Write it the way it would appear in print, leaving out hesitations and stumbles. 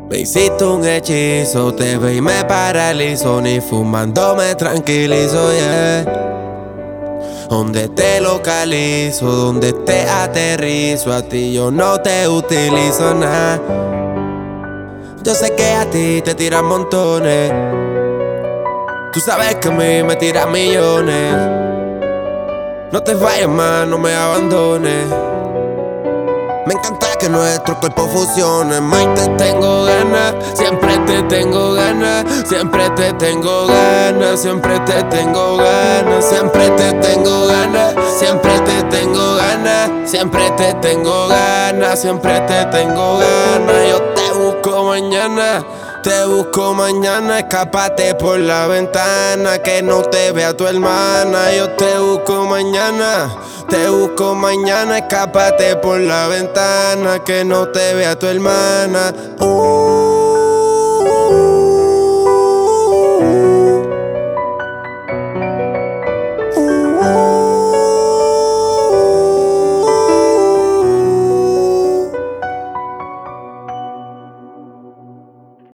Me hiciste un hechizo, te veo y me paralizo, ni fumando me tranquilizo, yeah. Donde te localizo, donde te aterrizo, a ti yo no te utilizo nada. Yo sé que a ti te tiran montones, tú sabes que a mí me tiran millones. No te vayas más, no me abandones. Me encanta que nuestros cuerpos fusionen. Mike, te tengo ganas, siempre te tengo ganas, siempre te tengo ganas, siempre te tengo ganas, siempre te tengo ganas, siempre te tengo ganas, siempre te tengo ganas, siempre te tengo ganas. Yo te busco mañana. Te busco mañana, escápate por la ventana, que no te vea tu hermana. Yo te busco mañana, escápate por la ventana, que no te vea tu hermana.